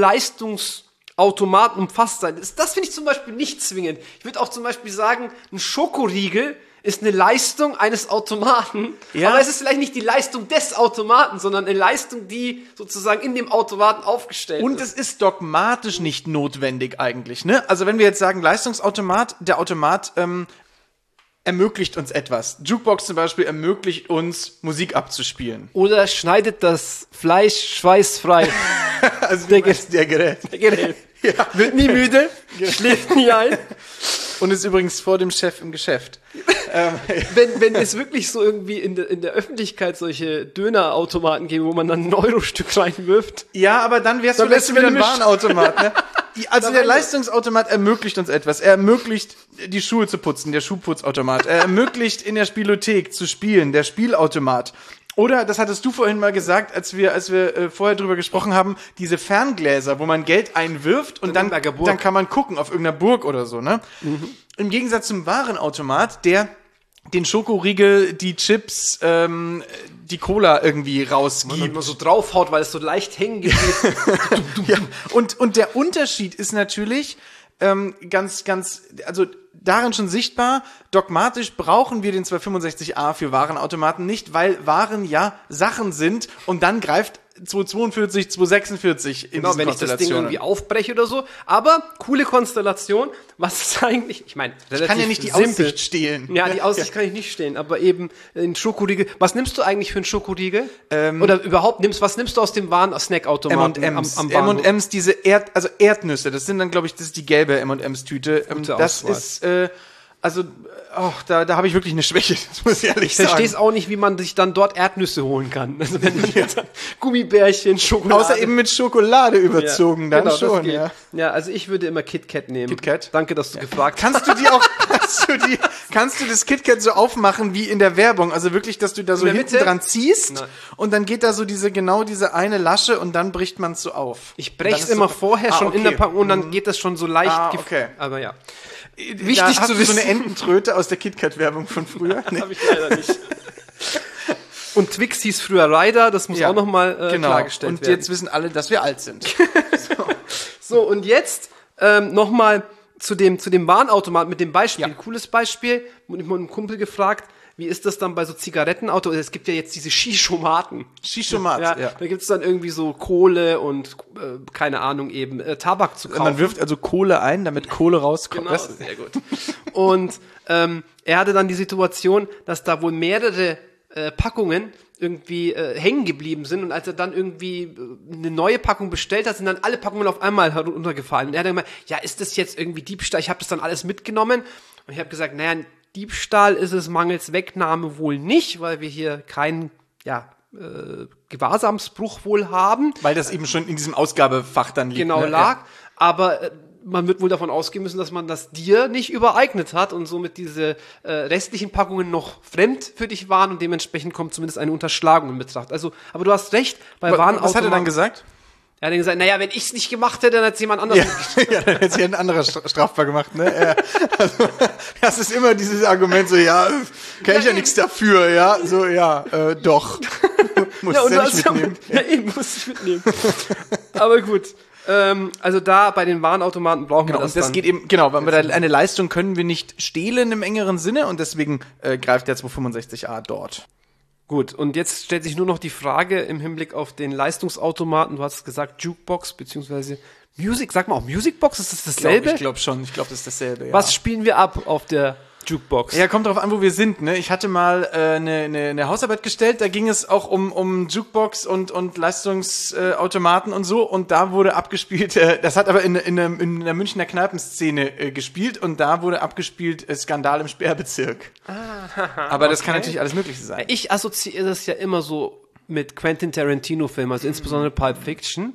Leistungsautomaten umfasst sein. Das, das finde ich zum Beispiel nicht zwingend. Ich würde auch zum Beispiel sagen, ein Schokoriegel ist eine Leistung eines Automaten, Ja. aber es ist vielleicht nicht die Leistung des Automaten, sondern eine Leistung, die sozusagen in dem Automaten aufgestellt Und ist. es ist dogmatisch nicht notwendig eigentlich, ne? Also wenn wir jetzt sagen Leistungsautomat, der Automat ähm, ermöglicht uns etwas. Jukebox zum Beispiel ermöglicht uns, Musik abzuspielen. Oder schneidet das Fleisch schweißfrei. Also Der der, meinst, der Gerät. Gerät. Ja. Wird nie müde, schläft nie ein. Und ist übrigens vor dem Chef im Geschäft. ähm, Wenn, wenn es wirklich so irgendwie in der, in der Öffentlichkeit solche Dönerautomaten gäbe, wo man dann ein Eurostück reinwirft. ja, aber dann wärst Dann du wärst wieder du ein wieder Warenautomat, ne? Die, also Da der wär- Leistungsautomat ermöglicht uns etwas. Er ermöglicht, die Schuhe zu putzen, der Schuhputzautomat. Er ermöglicht, in der Spielothek zu spielen, der Spielautomat. Oder, das hattest du vorhin mal gesagt, als wir, als wir äh, vorher drüber gesprochen haben, diese Ferngläser, wo man Geld einwirft und dann, Nürnberger Burg. dann kann man gucken auf irgendeiner Burg oder so, ne? Im Gegensatz zum Warenautomat, der den Schokoriegel, die Chips, ähm, die Cola irgendwie rausgibt. Und man so draufhaut, weil es so leicht hängen geht. Ja, und, und der Unterschied ist natürlich ähm, ganz, ganz, also darin schon sichtbar, dogmatisch brauchen wir den zweihundertfünfundsechzig a für Warenautomaten nicht, weil Waren ja Sachen sind und dann greift zweihundertzweiundvierzig, zweihundertsechsundvierzig in Genau, diesen wenn ich das Ding Konstellationen. irgendwie aufbreche oder so. Aber coole Konstellation. Was ist eigentlich, ich meine, Ich kann ja nicht die simpel. Aussicht stehlen. Ja, die Aussicht kann ich nicht stehen, aber eben ein Schokoriegel. Was nimmst du eigentlich für einen Schokoriegel? Ähm, Oder überhaupt nimmst, was nimmst du aus dem Waren-Snackautomaten am, M&M's. am M und Bahnhof? M's, diese Erd, also Erdnüsse, das sind dann, glaube ich, das ist die gelbe M und M's Tüte. Ähm, Gute Das Auswahl. ist, äh, also, oh, da, da habe ich wirklich eine Schwäche, das muss ich ehrlich Ich sagen. verstehe es auch nicht, wie man sich dann dort Erdnüsse holen kann. Also wenn du jetzt Gummibärchen, Schokolade. Außer eben mit Schokolade überzogen, dann genau, schon, das geht. ja. Ja, also ich würde immer KitKat nehmen. KitKat? Danke, dass du gefragt hast. Kannst du die auch, kannst du die, kannst du das KitKat so aufmachen wie in der Werbung? Also wirklich, dass du da so der hinten Mitte? dran ziehst Nein. und dann geht da so diese, genau diese eine Lasche und dann bricht man es so auf. Ich Und breche dann es ist immer so- vorher Ah, schon in der okay. Packung und dann geht das schon so leicht. Ah, gef- okay. Aber ja. Da Wichtig hast zu du wissen. so eine Ententröte aus der KitKat-Werbung von früher? Nee. Habe ich leider nicht. Und Twix hieß früher Ryder, das muss Ja, auch nochmal äh, genau. klargestellt Und werden. jetzt wissen alle, dass wir alt sind. So, und jetzt ähm, nochmal zu dem, zu dem Warenautomat mit dem Beispiel. Ja. Cooles Beispiel. Und ich habe einen Kumpel gefragt, wie ist das dann bei so Zigarettenautos? Es gibt ja jetzt diese Shishomaten. Shishomat, Ja, ja. Da gibt's dann irgendwie so Kohle und, äh, keine Ahnung, eben äh, Tabak zu kaufen. Man wirft also Kohle ein, damit Kohle rauskommt. Genau, Das- sehr gut. Und ähm, er hatte dann die Situation, dass da wohl mehrere äh, Packungen irgendwie äh, hängen geblieben sind und als er dann irgendwie äh, eine neue Packung bestellt hat, sind dann alle Packungen auf einmal heruntergefallen. Und er hat dann gemeint, ja, ist das jetzt irgendwie Diebstahl? Ich habe das dann alles mitgenommen und ich habe gesagt, naja, Diebstahl ist es mangels Wegnahme wohl nicht, weil wir hier keinen, ja, äh, Gewahrsamsbruch wohl haben. Weil das eben schon in diesem Ausgabefach dann liegt. Genau ne? lag, aber äh, man wird wohl davon ausgehen müssen, dass man das dir nicht übereignet hat und somit diese äh, restlichen Packungen noch fremd für dich waren und dementsprechend kommt zumindest eine Unterschlagung in Betracht. Also, aber du hast recht, bei Ja. Warenautomaten. Was hat er dann gesagt? Er hat dann gesagt, naja, wenn ich es nicht gemacht hätte, dann hat es jemand anders Ja, mitgeschrieben. ja, dann hätte sich ein anderer Stra- strafbar gemacht, ne? Ja. Also, das ist immer dieses Argument so, ja, kann ich ja nichts dafür, ja, so, ja, äh, doch. Muss Ja, ja, und ja du nicht hast ja, mitnehmen. ja, eben, muss ich mitnehmen. Aber gut. Ähm, also da bei den Warenautomaten brauchen Genau, wir das und das dann. geht eben, genau, weil wir da eine Leistung können wir nicht stehlen im engeren Sinne und deswegen äh, greift der zweihundertfünfundsechzig a dort. Gut, und jetzt stellt sich nur noch die Frage im Hinblick auf den Leistungsautomaten. Du hast gesagt Jukebox beziehungsweise Music. Sag mal auch Musicbox, ist das dasselbe? Ich glaube schon, ich glaube, das ist dasselbe, ja. Was spielen wir ab auf der Jukebox? Ja, kommt drauf an, wo wir sind, ne? Ich hatte mal eine äh, ne, ne, ne Hausarbeit gestellt, da ging es auch um, um Jukebox und, und Leistungsautomaten äh, und so und da wurde abgespielt, äh, das hat aber in, in, in, in der Münchner Kneipenszene äh, gespielt und da wurde abgespielt äh, Skandal im Sperrbezirk. Aber das kann natürlich alles Mögliche sein. Ich assoziiere das ja immer so mit Quentin Tarantino-Filmen, also insbesondere Pulp Fiction.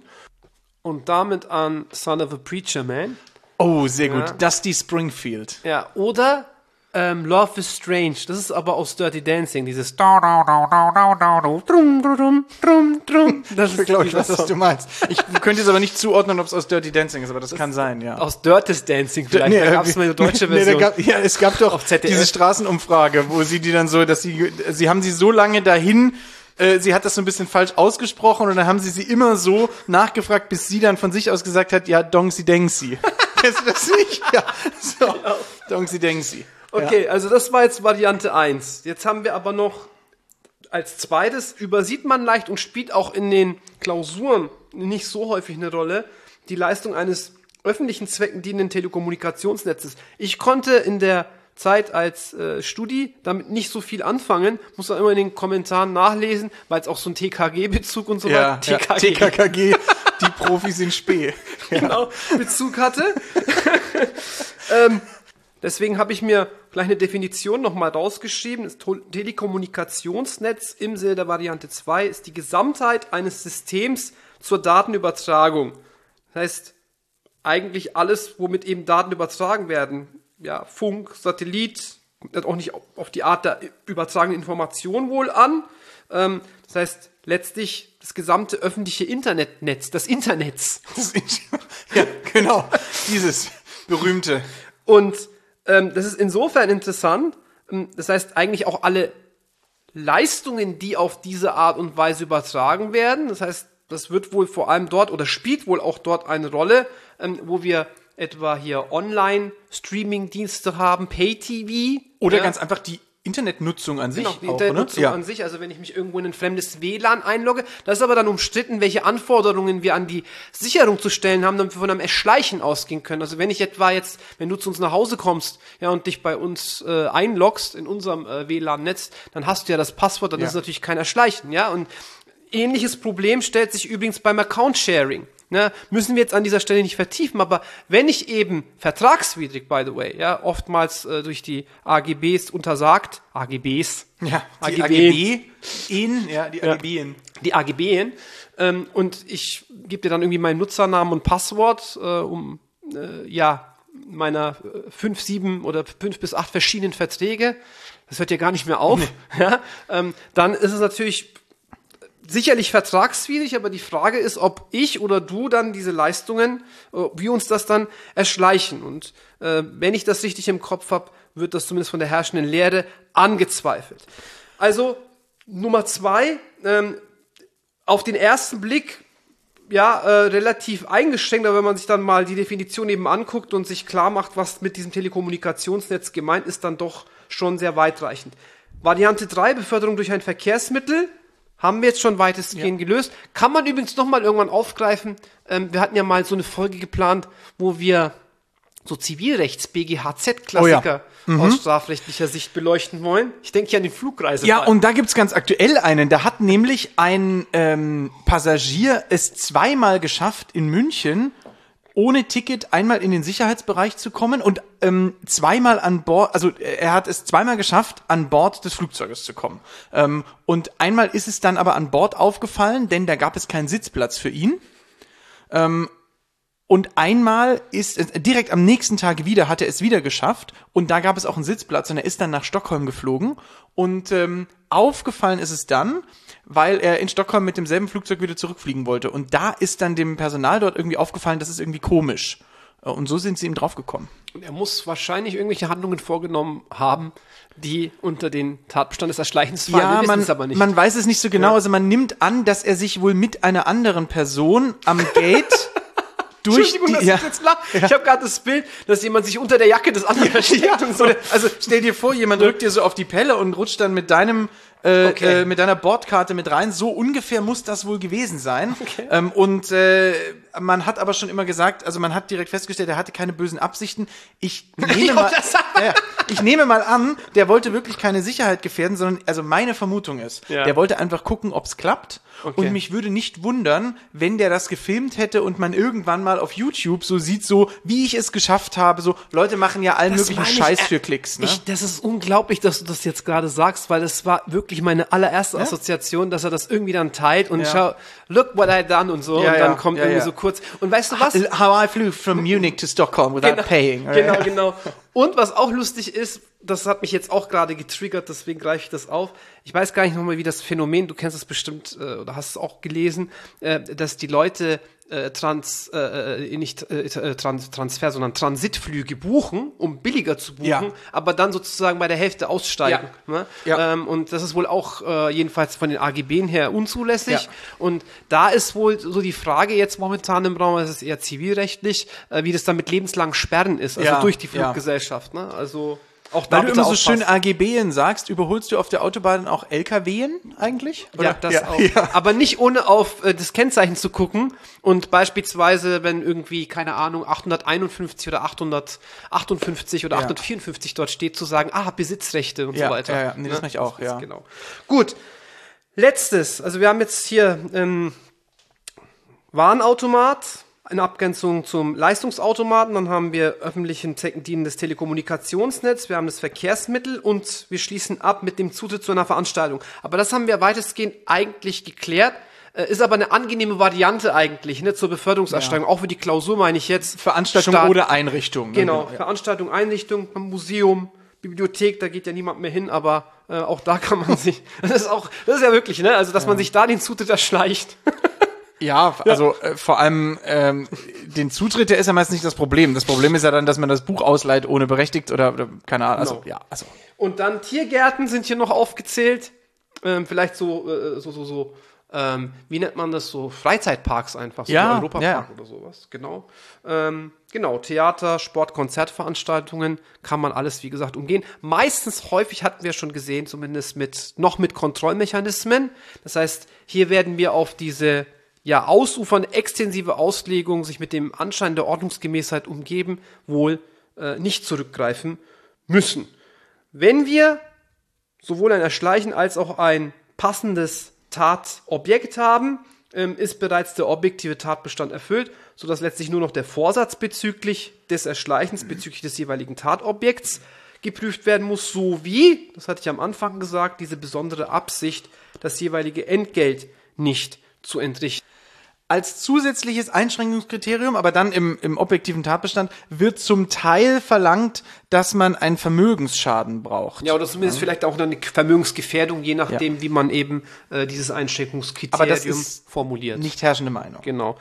Und damit an Son of a Preacher Man. Oh, sehr gut. Ja. Dusty Springfield. Ja, oder ähm, Love is Strange. Das ist aber aus Dirty Dancing, dieses da da da da da da da drum drum drum drum. Das Ich glaube, ich dieser weiß, was Song. du meinst. Ich könnte jetzt aber nicht zuordnen, ob es aus Dirty Dancing ist, aber das, kann sein, ja. Aus Dirty Dancing vielleicht. Da gab es mal eine deutsche nee, Version. da gab, ja, es gab doch Auf Z D F. diese Straßenumfrage, wo sie die dann so, dass sie, sie haben sie so lange dahin, äh, sie hat das so ein bisschen falsch ausgesprochen und dann haben sie sie immer so nachgefragt, bis sie dann von sich aus gesagt hat, ja, Dongsi Dengsi. Kennst du das nicht? Ja, so, Dongsi Dengsi. Okay, Ja. also das war jetzt Variante eins. Jetzt haben wir aber noch als zweites, übersieht man leicht und spielt auch in den Klausuren nicht so häufig eine Rolle, die Leistung eines öffentlichen Zwecken dienenden Telekommunikationsnetzes. Ich konnte in der Zeit als äh, Studi damit nicht so viel anfangen, muss auch immer in den Kommentaren nachlesen, weil es auch so ein T K G-Bezug und so Ja, weiter. ja, T K K G, die Profis in Spee. Ja. Genau, Bezug hatte. ähm, deswegen habe ich mir gleich eine Definition nochmal rausgeschrieben. Das To- Telekommunikationsnetz im Sinne der Variante zwei ist die Gesamtheit eines Systems zur Datenübertragung. Das heißt, eigentlich alles, womit eben Daten übertragen werden. Ja, Funk, Satellit, kommt auch nicht auf die Art der übertragenen Information wohl an. Ähm, das heißt, letztlich das gesamte öffentliche Internetnetz, das Internetz. Das ist- Ja, genau. Dieses berühmte. Und ähm, das ist insofern interessant. ähm, Das heißt, eigentlich auch alle Leistungen, die auf diese Art und Weise übertragen werden. Das heißt, das wird wohl vor allem dort oder spielt wohl auch dort eine Rolle, ähm, wo wir etwa hier Online-Streaming-Dienste haben, Pay-T V. Oder ja. ganz einfach die Internetnutzung an sich. Genau, die auch, Internetnutzung oder? Ja. an sich, also wenn ich mich irgendwo in ein fremdes W L A N einlogge, das ist aber dann umstritten, welche Anforderungen wir an die Sicherung zu stellen haben, damit wir von einem Erschleichen ausgehen können. Also wenn ich etwa jetzt, wenn du zu uns nach Hause kommst, ja, und dich bei uns äh, einloggst in unserem äh, W L A N-Netz, dann hast du ja das Passwort, dann Ja. ist es natürlich kein Erschleichen, ja, und ähnliches Problem stellt sich übrigens beim Account-Sharing. Ne, müssen wir jetzt an dieser Stelle nicht vertiefen, aber wenn ich eben vertragswidrig, by the way, ja, oftmals äh, durch die A G Bs untersagt, A G Bs, Ja, die A A G G B, B in, ja, die A G B in. die A G Bs, ähm, und ich gebe dir dann irgendwie meinen Nutzernamen und Passwort, äh, um, äh, ja, meiner äh, fünf, sieben oder fünf bis acht verschiedenen Verträge, das hört ja gar nicht mehr auf, nee. ja, ähm, dann ist es natürlich sicherlich vertragswidrig, aber die Frage ist, ob ich oder du dann diese Leistungen, wie uns das dann erschleichen. Und äh, wenn ich das richtig im Kopf habe, wird das zumindest von der herrschenden Lehre angezweifelt. Also Nummer zwei, ähm, auf den ersten Blick ja äh, relativ eingeschränkt, aber wenn man sich dann mal die Definition eben anguckt und sich klar macht, was mit diesem Telekommunikationsnetz gemeint ist, dann doch schon sehr weitreichend. Variante drei, Beförderung durch ein Verkehrsmittel, haben wir jetzt schon weitestgehend ja. gelöst. Kann man übrigens noch mal irgendwann aufgreifen. Ähm, wir hatten ja mal so eine Folge geplant, wo wir so Zivilrechts-B G H Z-Klassiker oh ja. mhm. aus strafrechtlicher Sicht beleuchten wollen. Ich denke ja an die Flugreise. Ja, und da gibt's ganz aktuell einen. Da hat nämlich ein ähm, Passagier es zweimal geschafft, in München ohne Ticket einmal in den Sicherheitsbereich zu kommen und ähm, zweimal an Bord, also er hat es zweimal geschafft, an Bord des Flugzeuges zu kommen. Ähm, und einmal ist es dann aber an Bord aufgefallen, denn da gab es keinen Sitzplatz für ihn. Ähm, und einmal ist es, direkt am nächsten Tag wieder, hat er es wieder geschafft und da gab es auch einen Sitzplatz und er ist dann nach Stockholm geflogen und ähm, aufgefallen ist es dann, weil er in Stockholm mit demselben Flugzeug wieder zurückfliegen wollte. Und da ist dann dem Personal dort irgendwie aufgefallen, das ist irgendwie komisch. Und so sind sie ihm draufgekommen. Und er muss wahrscheinlich irgendwelche Handlungen vorgenommen haben, die unter den Tatbestand des Erschleichens fallen. Ja, Wir man, wissen es aber nicht. man weiß es nicht so genau. Ja. Also man nimmt an, dass er sich wohl mit einer anderen Person am Gate durch Entschuldigung, die, dass ja. ich jetzt lache. Ich habe gerade das Bild, dass jemand sich unter der Jacke des anderen versteckt und so. Oder, also stell dir vor, jemand drückt dir so auf die Pelle und rutscht dann mit deinem äh, Okay. äh, mit deiner Bordkarte mit rein. So ungefähr muss das wohl gewesen sein. Okay. Ähm, und äh, man hat aber schon immer gesagt, also man hat direkt festgestellt, er hatte keine bösen Absichten. Ich nehme mal, ja, ich nehme mal an, der wollte wirklich keine Sicherheit gefährden, sondern also meine Vermutung ist, Ja. der wollte einfach gucken, ob's klappt. Okay. Und mich würde nicht wundern, wenn der das gefilmt hätte und man irgendwann mal auf YouTube so sieht, so wie ich es geschafft habe. So Leute machen ja allen möglichen meine ich, Scheiß äh, für Klicks. Ne? Ich, das ist unglaublich, dass du das jetzt gerade sagst, weil das war wirklich meine allererste Ja? Assoziation, dass er das irgendwie dann teilt und Ja. schau, look what I done und so Ja, und dann ja, kommt ja, irgendwie ja. so kurz. Und weißt du was? How I flew from Munich to Stockholm without Genau, paying. genau, genau. Und was auch lustig ist, das hat mich jetzt auch gerade getriggert, deswegen greife ich das auf. Ich weiß gar nicht nochmal, wie das Phänomen, du kennst es bestimmt äh, oder hast es auch gelesen, äh, dass die Leute äh, Trans, äh, nicht äh, Trans, Transfer, sondern Transitflüge buchen, um billiger zu buchen, Ja. aber dann sozusagen bei der Hälfte aussteigen. Ja. Ne? Ja. Ähm, und das ist wohl auch äh, jedenfalls von den A G B'n her unzulässig. Ja. Und da ist wohl so die Frage jetzt momentan im Raum, es ist eher zivilrechtlich, äh, wie das dann mit lebenslangen Sperren ist, also Ja, durch die ja. Fluggesellschaft. Ne? Also Auch da Weil du bitte immer so aufpassen. schön A G B sagst, überholst du auf der Autobahn auch L K W eigentlich? Ja, das auch. Aber nicht ohne auf äh, das Kennzeichen zu gucken und beispielsweise, wenn irgendwie, keine Ahnung, achthunderteinundfünfzig oder achthundertachtundfünfzig oder Ja. achthundertvierundfünfzig dort steht, zu sagen, ah, Besitzrechte und Ja, so weiter. ja, ja. Nee, das mache ich auch, ist ja. Genau. Gut. Letztes, also wir haben jetzt hier ähm, Warenautomat, in Abgrenzung zum Leistungsautomaten, dann haben wir öffentlichen dienendes Telekommunikationsnetz, wir haben das Verkehrsmittel und wir schließen ab mit dem Zutritt zu einer Veranstaltung. Aber das haben wir weitestgehend eigentlich geklärt, äh, ist aber eine angenehme Variante eigentlich, ne, zur Beförderungserstellung, auch für die Klausur meine ich jetzt. Veranstaltung Start- oder Einrichtung. ne? Genau, ja. Veranstaltung, Einrichtung, Museum, Bibliothek, da geht ja niemand mehr hin, aber äh, auch da kann man sich, das ist auch, das ist ja wirklich, ne, also dass man sich da den Zutritt erschleicht. Ja, also äh, vor allem ähm, den Zutritt, der ist ja meist nicht das Problem. Das Problem ist ja dann, dass man das Buch ausleiht ohne berechtigt oder, oder keine Ahnung. Also Genau. ja, also Und dann Tiergärten sind hier noch aufgezählt. Ähm, vielleicht so, äh, so, so, so, ähm, wie nennt man das? So Freizeitparks einfach. So Ja, Europapark ja. oder sowas. Genau. Ähm, genau. Theater, Sport, Konzertveranstaltungen kann man alles, wie gesagt, umgehen. Meistens häufig hatten wir schon gesehen, zumindest mit, noch mit Kontrollmechanismen. Das heißt, hier werden wir auf diese, ja, ausufernde, extensive Auslegung, sich mit dem Anschein der Ordnungsgemäßheit umgeben, wohl äh, nicht zurückgreifen müssen. Wenn wir sowohl ein Erschleichen als auch ein passendes Tatobjekt haben, ähm, ist bereits der objektive Tatbestand erfüllt, sodass letztlich nur noch der Vorsatz bezüglich des Erschleichens, bezüglich des jeweiligen Tatobjekts geprüft werden muss, sowie, das hatte ich am Anfang gesagt, diese besondere Absicht, das jeweilige Entgelt nicht zu entrichten. als zusätzliches Einschränkungskriterium, aber dann im, im objektiven Tatbestand, wird zum Teil verlangt, dass man einen Vermögensschaden braucht. Ja, oder zumindest vielleicht auch eine Vermögensgefährdung, je nachdem, wie man eben äh, dieses Einschränkungskriterium Aber das ist formuliert. Nicht herrschende Meinung. Genau.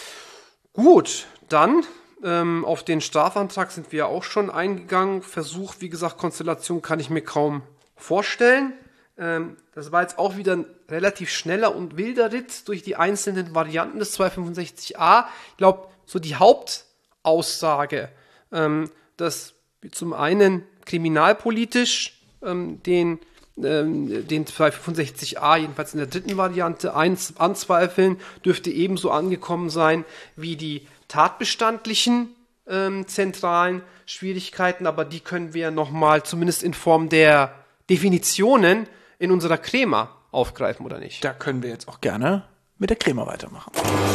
Gut, dann ähm, auf den Strafantrag sind wir auch schon eingegangen. Versuch, wie gesagt, Konstellation kann ich mir kaum vorstellen. Ähm, das war jetzt auch wieder ein relativ schneller und wilder Ritt durch die einzelnen Varianten des zweihundertfünfundsechzig a. Ich glaube, so die Hauptaussage, ähm, dass wir zum einen kriminalpolitisch ähm, den ähm, den zweihundertfünfundsechzig a, jedenfalls in der dritten Variante, eins anzweifeln, dürfte ebenso angekommen sein wie die tatbestandlichen ähm, zentralen Schwierigkeiten, aber die können wir nochmal zumindest in Form der Definitionen in unserer Crema aufgreifen, oder nicht? Da können wir jetzt auch gerne mit der Crema weitermachen.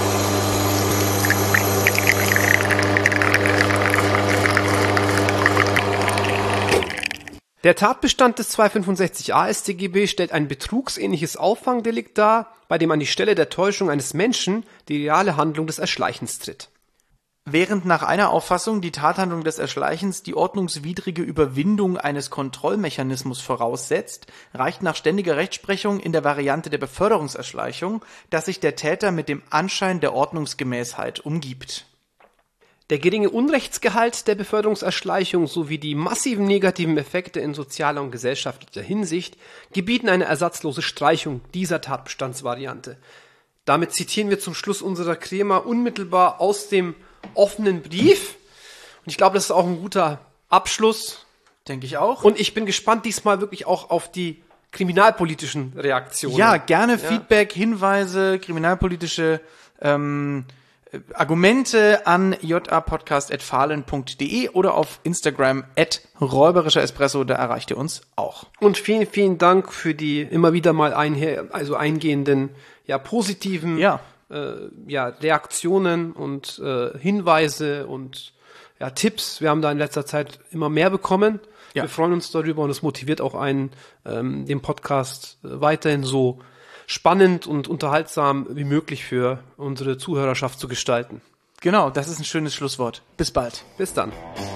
Der Tatbestand des zweihundertfünfundsechzig a S t G B stellt ein betrugsähnliches Auffangdelikt dar, bei dem an die Stelle der Täuschung eines Menschen die reale Handlung des Erschleichens tritt. Während nach einer Auffassung die Tathandlung des Erschleichens die ordnungswidrige Überwindung eines Kontrollmechanismus voraussetzt, reicht nach ständiger Rechtsprechung in der Variante der Beförderungserschleichung, dass sich der Täter mit dem Anschein der Ordnungsgemäßheit umgibt. Der geringe Unrechtsgehalt der Beförderungserschleichung sowie die massiven negativen Effekte in sozialer und gesellschaftlicher Hinsicht gebieten eine ersatzlose Streichung dieser Tatbestandsvariante. Damit zitieren wir zum Schluss unserer Crema unmittelbar aus dem offenen Brief. Und ich glaube, das ist auch ein guter Abschluss. Denke ich auch. Und ich bin gespannt diesmal wirklich auch auf die kriminalpolitischen Reaktionen. Ja, gerne Feedback, Hinweise, kriminalpolitische ähm, Argumente an j a podcast at fahlen punkt d e oder auf Instagram at räuberischer Espresso, da erreicht ihr uns auch. Und vielen, vielen Dank für die immer wieder mal einher, also eingehenden, ja, positiven Ja. Äh, ja, Reaktionen und äh, Hinweise und ja, Tipps. Wir haben da in letzter Zeit immer mehr bekommen. Ja. Wir freuen uns darüber und es motiviert auch einen, ähm, den Podcast äh, weiterhin so spannend und unterhaltsam wie möglich für unsere Zuhörerschaft zu gestalten. Genau, das ist ein schönes Schlusswort. Bis bald. Bis dann.